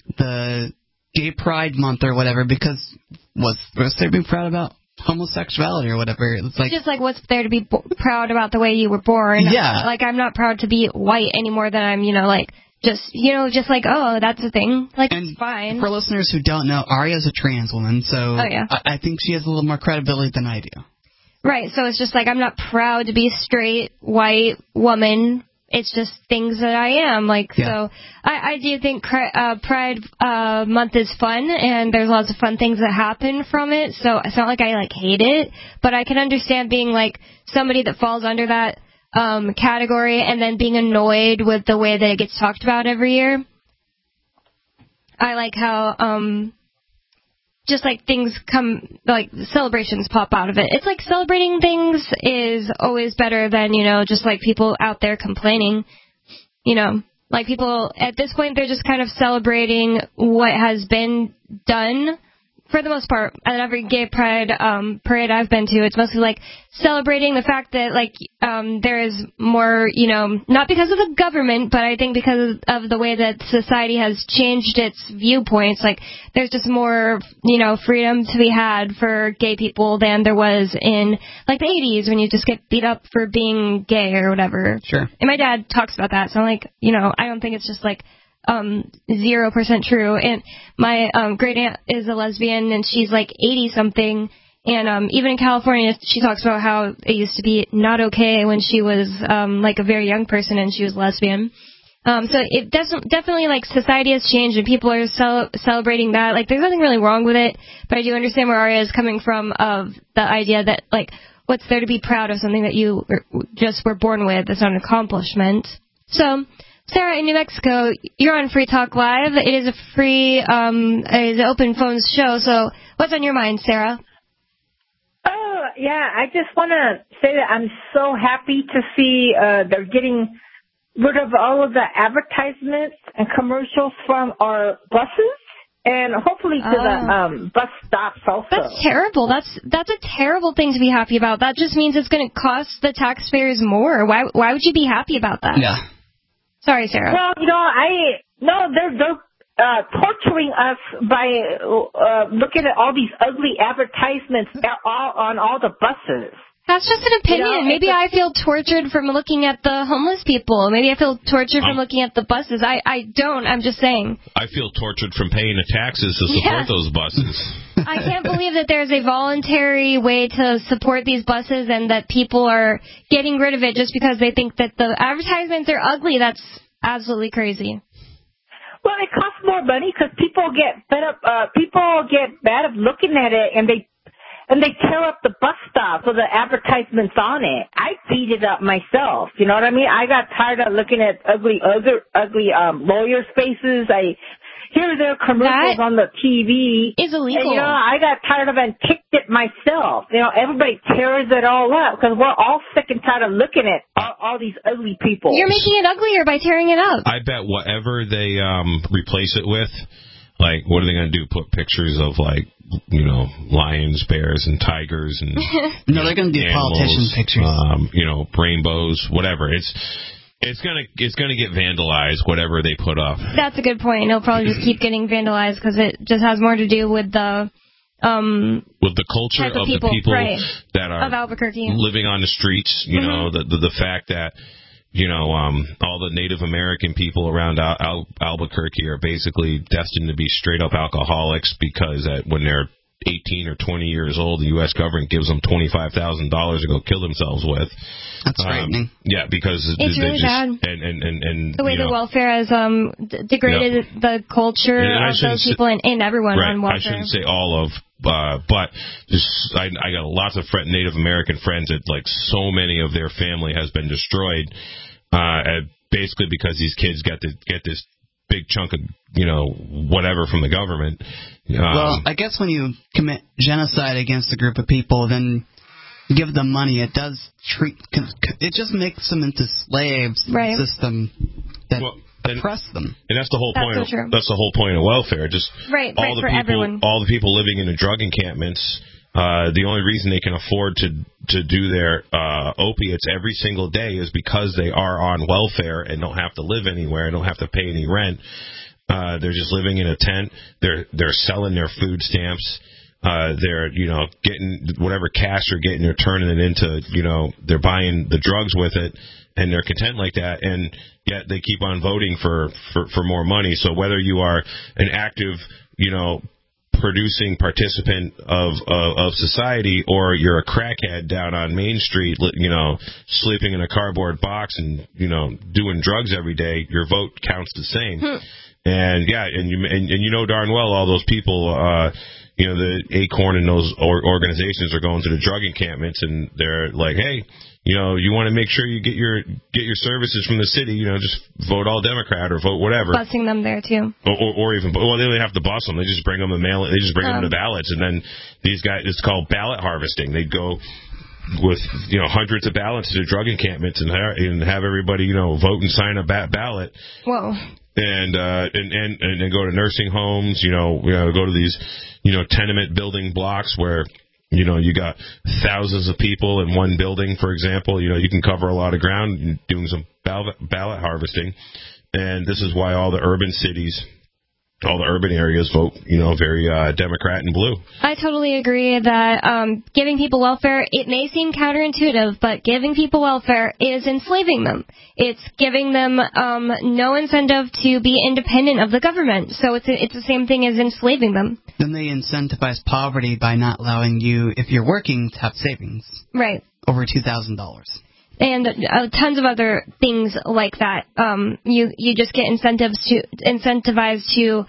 the Gay Pride Month or whatever, because what's, what's there to be proud about? Homosexuality or whatever. It's like just like what's there to be bo- proud about the way you were born. Yeah. Like, I'm not proud to be white any more than I'm, you know, like, just, you know, just like, oh, that's a thing. Like, and it's fine. For listeners who don't know, Aria's a trans woman, so oh, yeah. I-, I think she has a little more credibility than I do. Right, so it's just like, I'm not proud to be a straight, white woman. It's just things that I am. Like, yeah. so I, I do think uh, Pride uh, Month is fun, and there's lots of fun things that happen from it. So it's not like I, like, hate it, but I can understand being, like, somebody that falls under that um, category and then being annoyed with the way that it gets talked about every year. I like how um, just, like, things come, like, celebrations pop out of it. It's like celebrating things is always better than, you know, just, like, people out there complaining. You know, like, people, at this point, they're just kind of celebrating what has been done for the most part, at every gay pride um, parade I've been to, it's mostly like celebrating the fact that like um, there is more, you know, not because of the government, but I think because of the way that society has changed its viewpoints. Like there's just more, you know, freedom to be had for gay people than there was in like the eighties when you just get beat up for being gay or whatever. Sure. And my dad talks about that, so I'm like, you know, I don't think it's just like um zero percent true. And my um great aunt is a lesbian, and she's like eighty something, and um even in California she talks about how it used to be not okay when she was um like a very young person and she was lesbian. Um so it doesn't definitely like society has changed and people are cel- celebrating that. Like there's nothing really wrong with it, but I do understand where Aria is coming from of the idea that like what's there to be proud of something that you just were born with? It's not an accomplishment. So Sarah in New Mexico, you're on Free Talk Live. It is a free, um, it is an open phones show. So what's on your mind, Sarah? Oh, yeah, I just want to say that I'm so happy to see uh, they're getting rid of all of the advertisements and commercials from our buses and hopefully to oh. the um, bus stops also. That's terrible. That's that's a terrible thing to be happy about. That just means it's going to cost the taxpayers more. Why Why would you be happy about that? Yeah. Sorry, Sarah. Well, you know, I no, they're they're uh, torturing us by uh, looking at all these ugly advertisements all, on all the buses. That's just an opinion. You know, Maybe I feel tortured from looking at the homeless people. Maybe I feel tortured from um, looking at the buses. I, I don't. I'm just saying. I feel tortured from paying the taxes to support Yeah. those buses. I can't believe that there's a voluntary way to support these buses and that people are getting rid of it just because they think that the advertisements are ugly. That's absolutely crazy. Well, it costs more money because people get fed up. Uh, people get bad of looking at it, and they and they tear up the bus stop so the advertisements on it. I beat it up myself. You know what I mean? I got tired of looking at ugly, other ugly um, lawyers' faces. I hear their commercials that on the T V. Is illegal. And, you know, I got tired of it and kicked it myself. You know, everybody tears it all up because we're all sick and tired of looking at all, all these ugly people. You're making it uglier by tearing it up. I bet whatever they um, replace it with, like, what are they going to do? Put pictures of, like, you know, lions, bears, and tigers, and no, they're going to do animals, politician pictures. Um, you know, rainbows, whatever. It's it's gonna it's gonna get vandalized. Whatever they put up. That's a good point. It'll probably just keep getting vandalized because it just has more to do with the um with the culture type of of people, the people right, that are of Albuquerque living on the streets. You mm-hmm. know, the, the the fact that. You know, um, all the Native American people around Al- Al- Albuquerque are basically destined to be straight up alcoholics because at, when they're eighteen or twenty years old, the U S government gives them twenty-five thousand dollars to go kill themselves with. That's um, frightening. Yeah, because it's they really just, bad. And, and, and, and, the way you the know, welfare has um, d- degraded yeah. the culture and of those people say, and, and everyone right, on welfare. I shouldn't say all of, uh, but just, I, I got lots of friend, Native American friends that, like, so many of their family has been destroyed. Uh, basically because these kids get to get this big chunk of, you know, whatever from the government. Um, well, I guess when you commit genocide against a group of people, then you give them money. It does treat. It just makes them into slaves. Right. System that well, oppress them. And that's the whole that's point. So of, true. That's the whole point of welfare. Just right, all right, the for people, everyone. all the people living in the drug encampments. Uh, the only reason they can afford to to do their uh, opiates every single day is because they are on welfare and don't have to live anywhere and don't have to pay any rent. Uh, they're just living in a tent. They're they're selling their food stamps. Uh, they're you know getting whatever cash they're getting. They're turning it into you know they're buying the drugs with it, and they're content like that. And yet they keep on voting for for, for more money. So whether you are an active you know. producing participant of, of of society, or you're a crackhead down on Main Street, you know, sleeping in a cardboard box and you know doing drugs every day, your vote counts the same. Hmm. And yeah, and you and, and you know darn well all those people, uh, you know, the Acorn and those or, organizations are going to the drug encampments, and they're like, hey. You know, you want to make sure you get your get your services from the city. You know, just vote all Democrat or vote whatever. Busing them there too, or, or, or even well, they don't have to bus them. They just bring them the mail. They just bring um, them the ballots, and then these guys. It's called ballot harvesting. They go with you know hundreds of ballots to the drug encampments and have, and have everybody you know vote and sign a ba- ballot. Whoa. and uh, and and and then go to nursing homes. You know, you know, go to these, you know, tenement building blocks where, you know, you got thousands of people in one building, for example. You know, you can cover a lot of ground doing some ballot, ballot harvesting. And this is why all the urban cities, all the urban areas vote, you know, very uh, Democrat and blue. I totally agree that um, giving people welfare, it may seem counterintuitive, but giving people welfare is enslaving them. It's giving them um, no incentive to be independent of the government. So it's a, it's the same thing as enslaving them. Then they incentivize poverty by not allowing you, if you're working, to have savings. Right. Over two thousand dollars. And uh, tons of other things like that. Um, you you just get incentives to incentivized to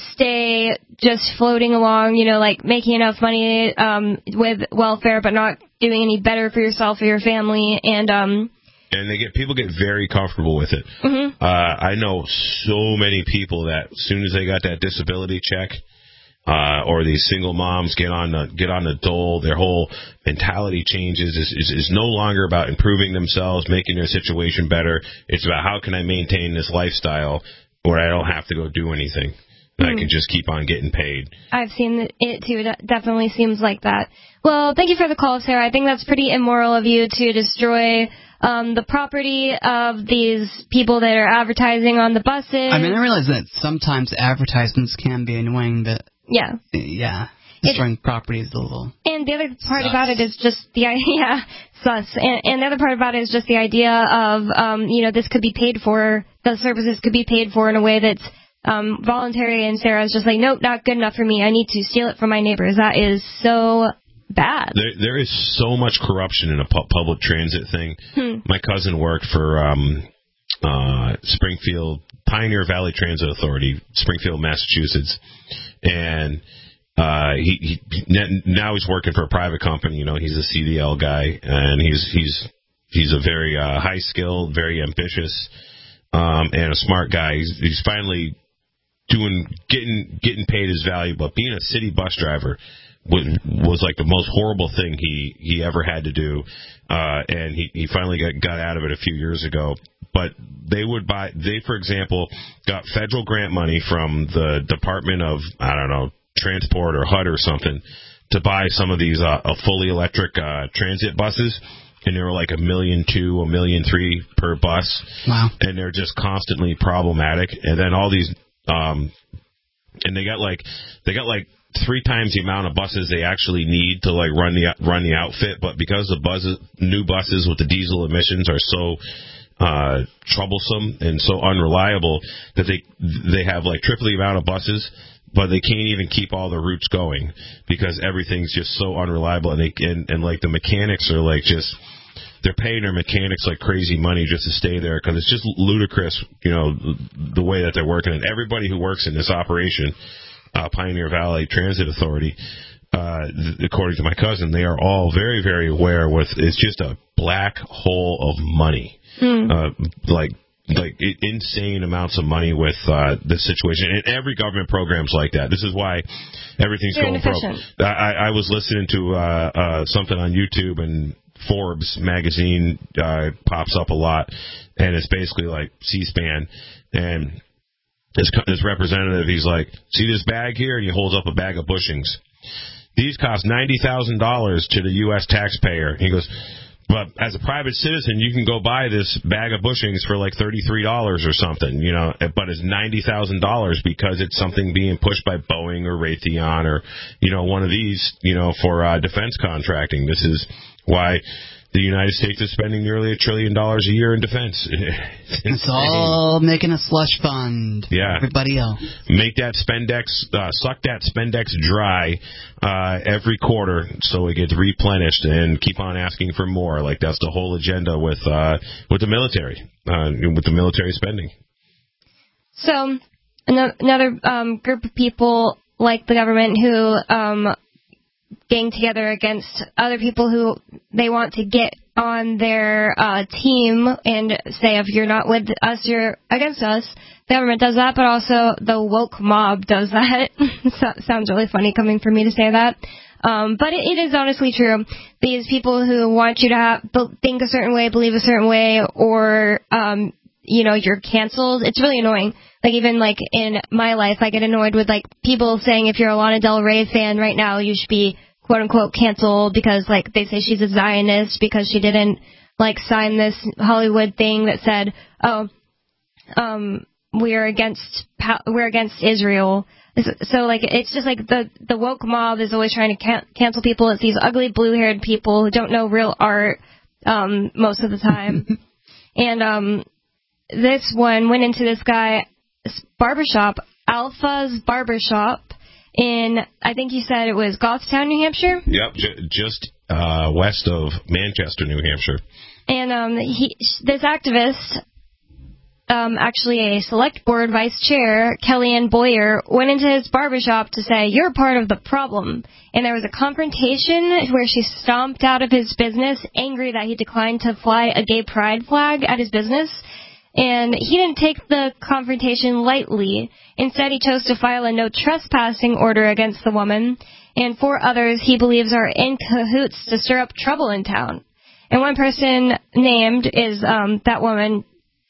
stay just floating along, you know, like making enough money um, with welfare, but not doing any better for yourself or your family. And um, and they get people get very comfortable with it. Mm-hmm. Uh, I know so many people that as soon as they got that disability check. Uh, or these single moms get on the get on the dole. Their whole mentality changes. Is, is is no longer about improving themselves, making their situation better. It's about how can I maintain this lifestyle where I don't have to go do anything. Mm-hmm. I can just keep on getting paid. I've seen it too. It definitely seems like that. Well, thank you for the call, Sarah. I think that's pretty immoral of you to destroy um, the property of these people that are advertising on the buses. I mean, I realize that sometimes advertisements can be annoying, but. Yeah. Yeah. Destroying property is a little. And the other part sus. about it is just the idea, sus. And, and the other part about it is just the idea of, um, you know, this could be paid for, the services could be paid for in a way that's um, voluntary. And Sarah's just like, nope, not good enough for me. I need to steal it from my neighbors. That is so bad. There, there is so much corruption in a pu- public transit thing. Hmm. My cousin worked for um, uh, Springfield, Pioneer Valley Transit Authority, Springfield, Massachusetts. And uh, he, he now he's working for a private company. You know, he's a C D L guy, and he's he's he's a very uh, high skilled, very ambitious, um, and a smart guy. He's, he's finally doing getting getting paid his value. But being a city bus driver was was like the most horrible thing he, he ever had to do, uh, and he, he finally got got out of it a few years ago. But they would buy, they, for example, got federal grant money from the Department of, I don't know, Transport or H U D or something to buy some of these uh, fully electric uh, transit buses. And they were like a million two, a million three per bus. Wow. And they're just constantly problematic. And then all these, um, and they got like, they got like three times the amount of buses they actually need to like run the, run the outfit. But because the buses, new buses with the diesel emissions are so, uh, troublesome and so unreliable that they they have like triple the amount of buses, but they can't even keep all the routes going because everything's just so unreliable. And they and, and like the mechanics are like just they're paying their mechanics like crazy money just to stay there because it's just ludicrous, you know, the way that they're working. And everybody who works in this operation, uh, Pioneer Valley Transit Authority, uh, th- according to my cousin, they are all very, very aware with it's just a black hole of money. Hmm. Uh, like like insane amounts of money with uh, this situation. And every government program's like that. This is why everything's They're going broke. I, I was listening to uh, uh, something on YouTube, and Forbes magazine uh, pops up a lot, and it's basically like C-SPAN. And this, this representative, he's like, see this bag here? And he holds up a bag of bushings. These cost ninety thousand dollars to the U S taxpayer. He goes, but as a private citizen, you can go buy this bag of bushings for like thirty-three dollars or something, you know, but it's ninety thousand dollars because it's something being pushed by Boeing or Raytheon or, you know, one of these, you know, for uh, defense contracting. This is why the United States is spending nearly a trillion dollars a year in defense. It's, it's all making a slush fund. Yeah. Everybody else. Make that spendex, uh, suck that spendex dry uh, every quarter so it gets replenished and keep on asking for more. Like that's the whole agenda with uh, with the military, uh, with the military spending. So another um, group of people like the government who um, gang together against other people who they want to get on their uh, team and say if you're not with us, you're against us. The government does that, but also the woke mob does that. So, sounds really funny coming from me to say that. Um, but it, it is honestly true. These people who want you to have, think a certain way, believe a certain way, or um, you know, you're canceled. It's really annoying. Like, even, like, in my life, I get annoyed with, like, people saying if you're a Lana Del Rey fan right now, you should be, quote-unquote, canceled because, like, they say she's a Zionist because she didn't, like, sign this Hollywood thing that said, oh, um, we're against, we're against Israel. So, like, it's just, like, the, the woke mob is always trying to can- cancel people. It's these ugly blue-haired people who don't know real art, um, most of the time. And, um, this one went into this guy's barbershop, Alpha's Barbershop, in, I think you said it was Goffstown, New Hampshire? Yep, j- just uh, west of Manchester, New Hampshire. And um, he, this activist, um, actually a select board vice chair, Kellyanne Boyer, went into his barbershop to say, you're part of the problem. And there was a confrontation where she stomped out of his business, angry that he declined to fly a gay pride flag at his business. And he didn't take the confrontation lightly. Instead, he chose to file a no trespassing order against the woman and four others he believes are in cahoots to stir up trouble in town. And one person named is um, that woman,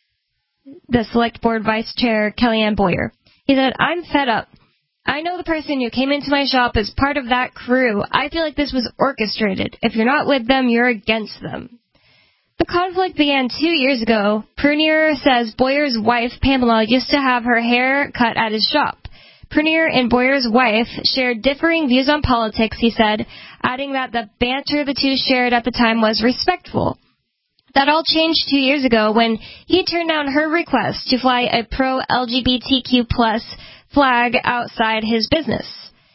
the select board vice chair, Kellyanne Boyer. He said, I'm fed up. I know the person who came into my shop is part of that crew. I feel like this was orchestrated. If you're not with them, you're against them. The conflict began two years ago. Prunier says Boyer's wife, Pamela, used to have her hair cut at his shop. Prunier and Boyer's wife shared differing views on politics, he said, adding that the banter the two shared at the time was respectful. That all changed two years ago when he turned down her request to fly a pro-L G B T Q plus flag outside his business.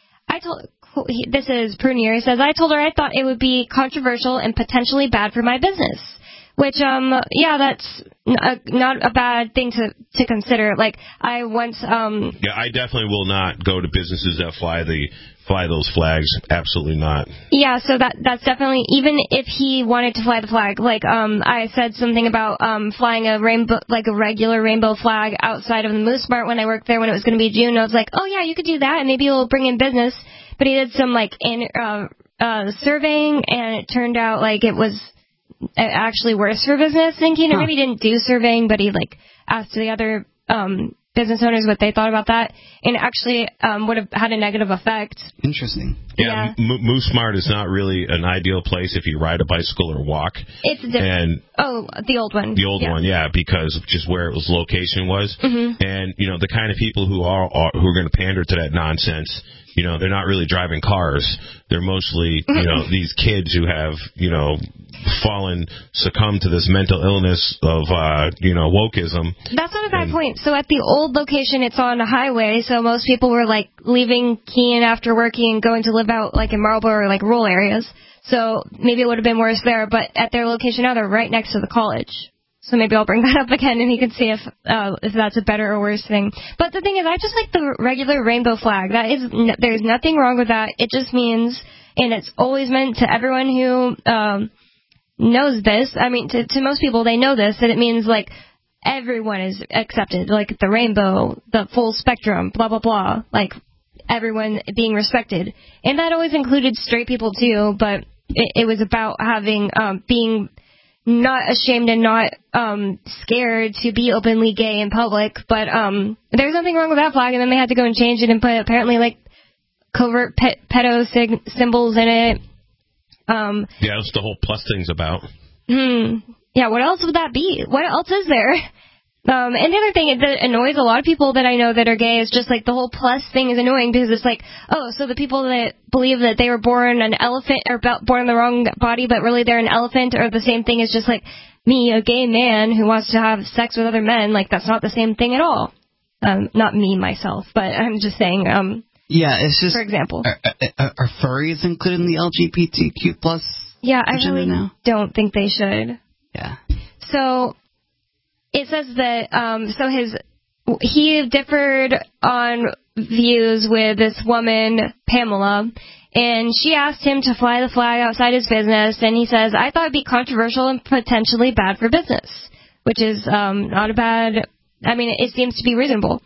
I told... This is Prunier. He says, I told her I thought it would be controversial and potentially bad for my business. Which, um, yeah, that's n- not a bad thing to, to consider. Like, I once, um... Yeah, I definitely will not go to businesses that fly the fly those flags. Absolutely not. Yeah, so that that's definitely, even if he wanted to fly the flag, like, um, I said something about, um, flying a rainbow, like a regular rainbow flag outside of the Moose Mart when I worked there when it was going to be June. I was like, oh, yeah, you could do that, and maybe it'll bring in business. But he did some, like, in, uh, uh, surveying, and it turned out, like, it was actually worse for business thinking, or huh. maybe he didn't do surveying, but he, like, asked the other um, business owners what they thought about that, and actually um, would have had a negative effect. Interesting. Yeah, yeah. M- Moose Mart is not really an ideal place if you ride a bicycle or walk. It's different. And oh, the old one. The old yeah. one, yeah, because of just where it was location was. Mm-hmm. And, you know, the kind of people who are, are who are going to pander to that nonsense, you know, they're not really driving cars. They're mostly, you know, these kids who have, you know, fallen, succumbed to this mental illness of, uh, you know, wokeism. That's not a bad and, point. So at the old location, it's on a highway, so most people were, like, leaving Keene after working and going to live out, like, in Marlboro or, like, rural areas. So maybe it would have been worse there, but at their location now, they're right next to the college. So maybe I'll bring that up again, and you can see if uh, if that's a better or worse thing. But the thing is, I just like the regular rainbow flag. That is, n- there's nothing wrong with that. It just means, and it's always meant to everyone who um, knows this. I mean, to, to most people, they know this, that it means, like, everyone is accepted, like the rainbow, the full spectrum, blah, blah, blah, like everyone being respected. And that always included straight people, too, but it, it was about having, um, being... not ashamed and not um, scared to be openly gay in public, but um, there's nothing wrong with that flag, and then they had to go and change it and put apparently like covert pet, pedo sig- symbols in it. Um, yeah, that's the whole plus thing's about. Hmm. Yeah, what else would that be? What else is there? Um, and the other thing that annoys a lot of people that I know that are gay is just like the whole plus thing is annoying because it's like, oh, so the people that believe that they were born an elephant or born in the wrong body, but really they're an elephant, or the same thing as just like me, a gay man who wants to have sex with other men. Like, that's not the same thing at all. Um, not me, myself, but I'm just saying, um, yeah, it's just, for example. Are, are, are furries included in the L G B T Q plus? Yeah, I really now? don't think they should. Yeah. So, it says that, um, so his, he differed on views with this woman, Pamela, and she asked him to fly the flag outside his business, and he says, I thought it'd be controversial and potentially bad for business, which is, um, not a bad, I mean, it seems to be reasonable.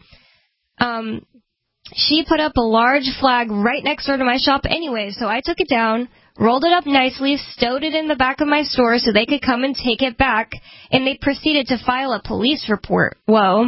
Um, she put up a large flag right next door to my shop anyway, so I took it down, rolled it up nicely, stowed it in the back of my store so they could come and take it back, and they proceeded to file a police report. Whoa.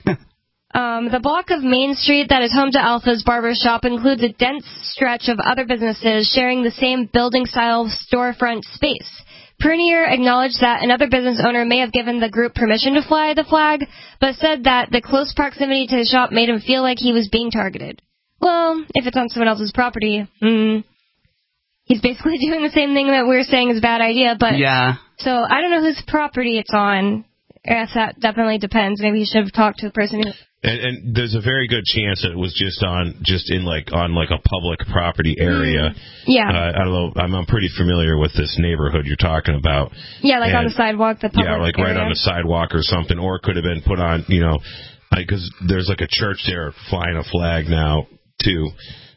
Um, the block of Main Street that is home to Alpha's barber shop includes a dense stretch of other businesses sharing the same building-style storefront space. Prunier acknowledged that another business owner may have given the group permission to fly the flag, but said that the close proximity to the shop made him feel like he was being targeted. Well, if it's on someone else's property, hmm, he's basically doing the same thing that we were saying is a bad idea, but... Yeah. So, I don't know whose property it's on. I guess that definitely depends. Maybe you should have talked to the person who... And, and there's a very good chance that it was just on, just in like on like a public property area. Yeah. Uh, I don't know. I'm, I'm pretty familiar with this neighborhood you're talking about. Yeah, like and, on the sidewalk, the public Yeah, like area. right on the sidewalk or something, or it could have been put on, you know, because there's like a church there flying a flag now too.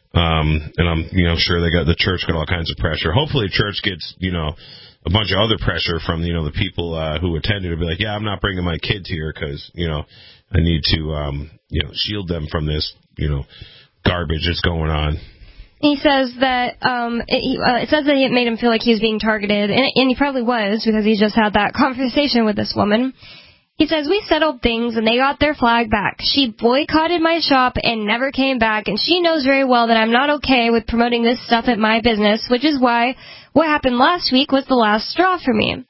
Um, and I'm, you know, sure they got the church got all kinds of pressure. Hopefully, the church gets, you know, a bunch of other pressure from, you know, the people uh, who attended to be like, yeah, I'm not bringing my kids here because, you know, I need to, um, you know, shield them from this, you know, garbage that's going on. He says that um, it, he, uh, it says that it made him feel like he was being targeted, and, and he probably was because he just had that conversation with this woman. He says, we settled things, and they got their flag back. She boycotted my shop and never came back, and she knows very well that I'm not okay with promoting this stuff at my business, which is why what happened last week was the last straw for me.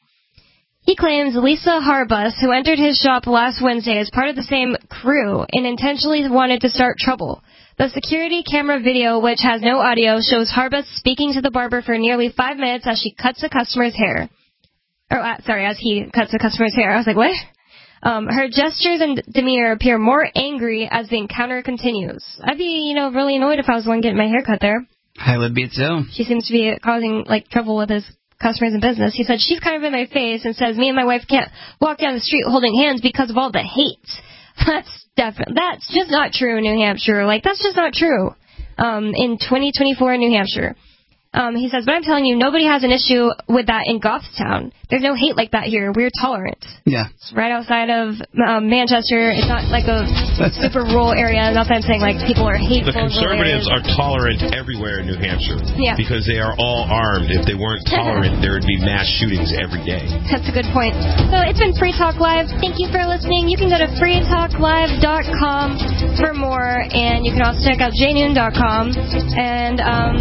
He claims Lisa Harbus, who entered his shop last Wednesday as part of the same crew and intentionally wanted to start trouble. The security camera video, which has no audio, shows Harbus speaking to the barber for nearly five minutes as she cuts a customer's hair. Or, uh, sorry, as he cuts a customer's hair. I was like, what? Um, her gestures and demeanor appear more angry as the encounter continues. I'd be, you know, really annoyed if I was the one getting my hair cut there. I would be too. She seems to be causing, like, trouble with his customers in business. He said, she's kind of in my face and says, me and my wife can't walk down the street holding hands because of all the hate. That's definitely, that's just not true in New Hampshire. Like, that's just not true. Um, in twenty twenty-four in New Hampshire. Um, he says, but I'm telling you, nobody has an issue with that in Goffstown. There's no hate like that here. We're tolerant. Yeah. It's right outside of um, Manchester. It's not like a super rural area. Not that I'm saying, like, people are hateful. The conservatives are tolerant everywhere in New Hampshire. Yeah. Because they are all armed. If they weren't tolerant, there would be mass shootings every day. That's a good point. So it's been Free Talk Live. Thank you for listening. You can go to free talk live dot com for more, and you can also check out j noon dot com. And um,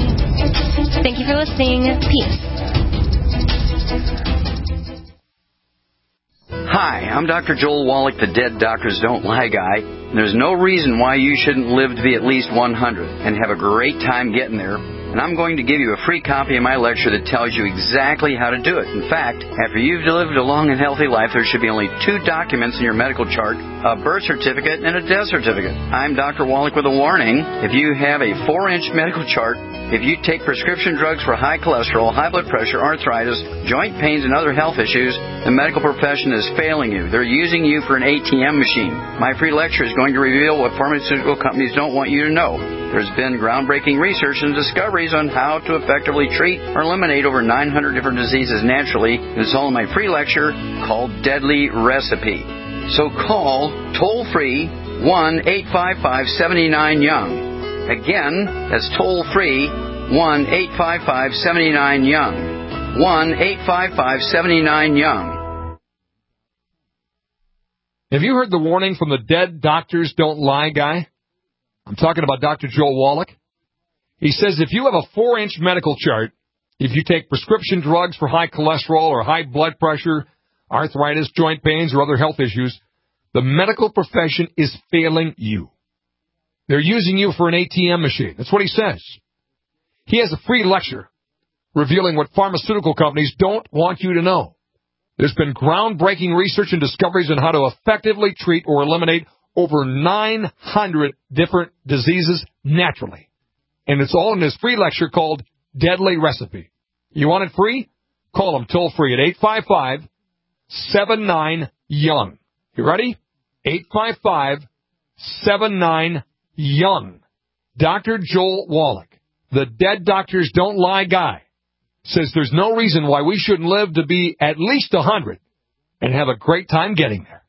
thank you for listening. Peace. Hi, I'm Doctor Joel Wallach, the Dead Doctors Don't Lie guy. And there's no reason why you shouldn't live to be at least one hundred and have a great time getting there. And I'm going to give you a free copy of my lecture that tells you exactly how to do it. In fact, after you've lived a long and healthy life, there should be only two documents in your medical chart, a birth certificate and a death certificate. I'm Doctor Wallach with a warning. If you have a four-inch medical chart, if you take prescription drugs for high cholesterol, high blood pressure, arthritis, joint pains, and other health issues, the medical profession is failing you. They're using you for an A T M machine. My free lecture is going to reveal what pharmaceutical companies don't want you to know. There's been groundbreaking research and discoveries on how to effectively treat or eliminate over nine hundred different diseases naturally. It's all in my free lecture called Deadly Recipe. So call toll-free one eight five five, seven nine, young. Again, that's toll-free one eight five five, seven nine, young. one eight five five, seven nine, young. Have you heard the warning from the Dead Doctors Don't Lie guy? I'm talking about Doctor Joel Wallach. He says if you have a four-inch medical chart, if you take prescription drugs for high cholesterol or high blood pressure, arthritis, joint pains, or other health issues, the medical profession is failing you. They're using you for an A T M machine. That's what he says. He has a free lecture revealing what pharmaceutical companies don't want you to know. There's been groundbreaking research and discoveries on how to effectively treat or eliminate over nine hundred different diseases naturally. And it's all in this free lecture called Deadly Recipe. You want it free? Call him toll free at eight five five, seven nine, young. You ready? eight five five, seven nine, young. Doctor Joel Wallach, the Dead Doctors Don't Lie guy, says there's no reason why we shouldn't live to be at least one hundred and have a great time getting there.